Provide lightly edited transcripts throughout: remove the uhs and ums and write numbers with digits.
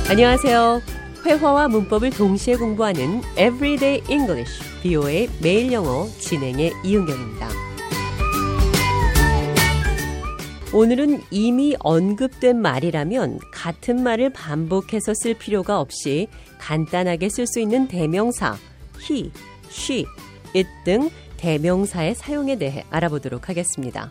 안녕하세요. 회화와 문법을 동시에 공부하는 Everyday English, VOA 매일 영어 진행의 이은경입니다. 오늘은 이미 언급된 말이라면 같은 말을 반복해서 쓸 필요가 없이 간단하게 쓸 수 있는 대명사 he, she, it 등 대명사의 사용에 대해 알아보도록 하겠습니다.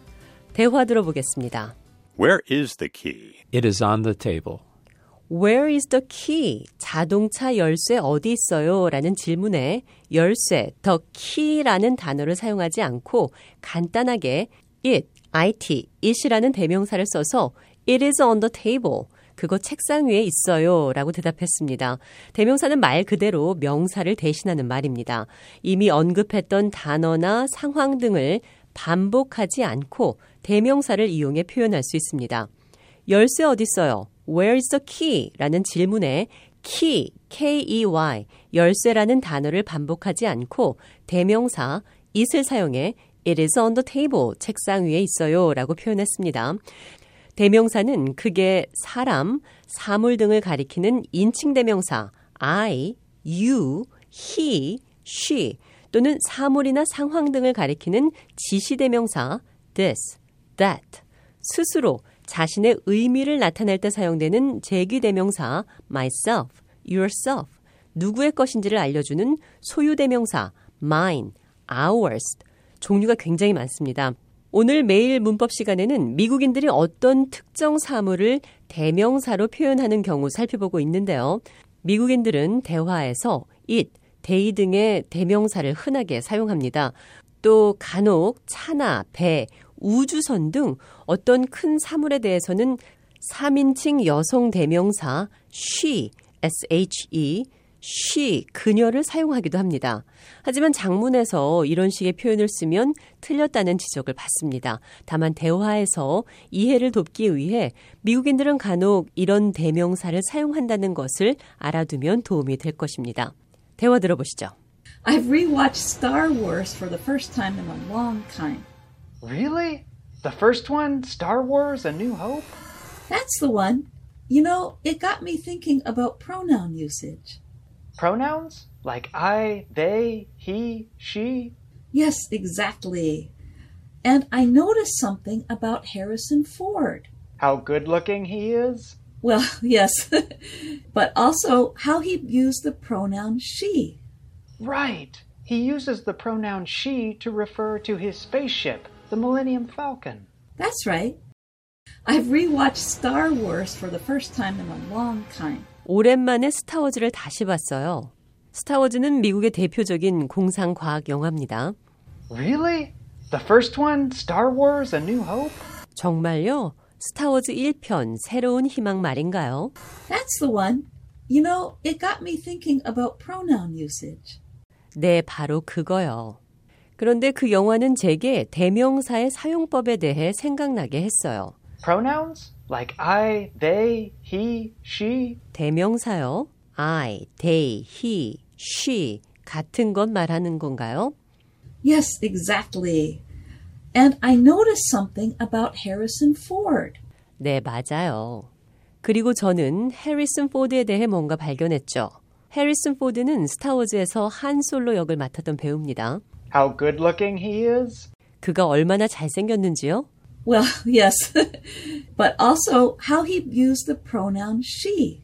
대화 들어보겠습니다. Where is the key? It is on the table. Where is the key? 자동차 열쇠 어디 있어요? 라는 질문에 열쇠, the key라는 단어를 사용하지 않고 간단하게 it, it이라는 대명사를 써서 it is on the table. 그거 책상 위에 있어요 라고 대답했습니다. 대명사는 말 그대로 명사를 대신하는 말입니다. 이미 언급했던 단어나 상황 등을 반복하지 않고 대명사를 이용해 표현할 수 있습니다. 열쇠 어디 있어요? Where is the key? 라는 질문에 key, K-E-Y, 열쇠라는 단어를 반복하지 않고 대명사 it을 사용해 it is on the table, 책상 위에 있어요 라고 표현했습니다. 대명사는 크게 사람, 사물 등을 가리키는 인칭 대명사 I, you, he, she 또는 사물이나 상황 등을 가리키는 지시 대명사 this, that, 스스로 자신의 의미를 나타낼 때 사용되는 제귀 대명사 myself, yourself, 누구의 것인지를 알려주는 소유 대명사 mine, ours, 종류가 굉장히 많습니다. 오늘 매일 문법 시간에는 미국인들이 어떤 특정 사물을 대명사로 표현하는 경우 살펴보고 있는데요. 미국인들은 대화에서 it, they 등의 대명사를 흔하게 사용합니다. 또 간혹 차나 배, 우주선 등 어떤 큰 사물에 대해서는 3인칭 여성 대명사 she, she, she, 그녀를 사용하기도 합니다. 하지만 장문에서 이런 식의 표현을 쓰면 틀렸다는 지적을 받습니다. 다만 대화에서 이해를 돕기 위해 미국인들은 간혹 이런 대명사를 사용한다는 것을 알아두면 도움이 될 것입니다. 대화 들어보시죠. I've rewatched Star Wars for the first time in a long time. Really? The first one, Star Wars, A New Hope? That's the one. You know, it got me thinking about pronoun usage. Pronouns? Like I, they, he, she? Yes, exactly. And I noticed something about Harrison Ford. How good-looking he is? Well, yes, but also how he used the pronoun she. Right. He uses the pronoun she to refer to his spaceship, the Millennium Falcon. That's right. I've rewatched Star Wars for the first time in a long time. 오랜만에 스타워즈를 다시 봤어요. 스타워즈는 미국의 대표적인 공상과학 영화입니다. Really? The first one, Star Wars, A New Hope? 정말요? 스타워즈 1편, 새로운 희망 말인가요? That's the one. You know, it got me thinking about pronoun usage. 네, 바로 그거요. 그런데 그 영화는 제게 대명사의 사용법에 대해 생각나게 했어요. Pronouns? Like I, they, he, she? 대명사요. I, they, he, she 같은 것 말하는 건가요? Yes, exactly. And I noticed something about Harrison Ford. 네, 맞아요. 그리고 저는 해리슨 포드에 대해 뭔가 발견했죠. 해리슨 포드는 스타워즈에서 한 솔로 역을 맡았던 배우입니다. How good-looking he is? 그가 얼마나 잘생겼는지요? Well, yes, but also how he used the pronoun she.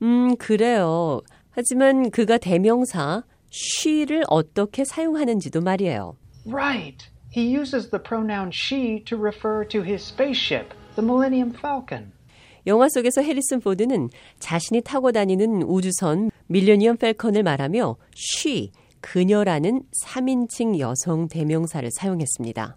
그래요. 하지만 그가 대명사 she를 어떻게 사용하는지도 말이에요. Right. He uses the pronoun she to refer to his spaceship, the Millennium Falcon. 영화 속에서 해리슨 포드는 자신이 타고 다니는 우주선 밀레니엄 팰컨을 말하며 she, 그녀라는 3인칭 여성 대명사를 사용했습니다.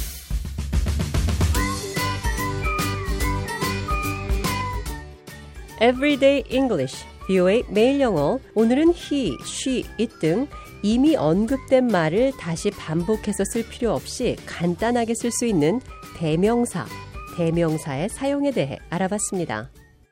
Everyday English, VOA 매일 영어. 오늘은 he, she, it 등 이미 언급된 말을 다시 반복해서 쓸 필요 없이 간단하게 쓸 수 있는 대명사, 대명사의 사용에 대해 알아봤습니다.